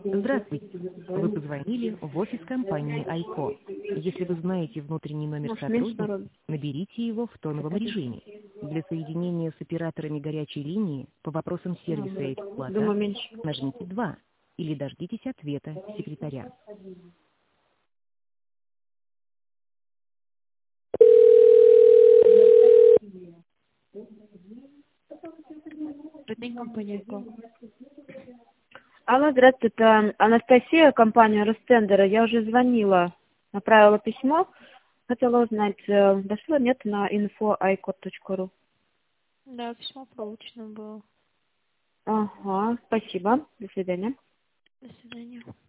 Здравствуйте. Вы позвонили в офис компании Айко. Если вы знаете внутренний номер сотрудника, наберите его в тоновом режиме. Для соединения с операторами горячей линии по вопросам сервиса и эксплуатации нажмите 2 или дождитесь ответа секретаря. Компания Айко. Алло, здравствуйте, это Анастасия, компания Ростендера. Я уже звонила, направила письмо. Хотела узнать, дошло, нет, на info.aicot.ru. Да, письмо получено было. Ага, спасибо. До свидания. До свидания.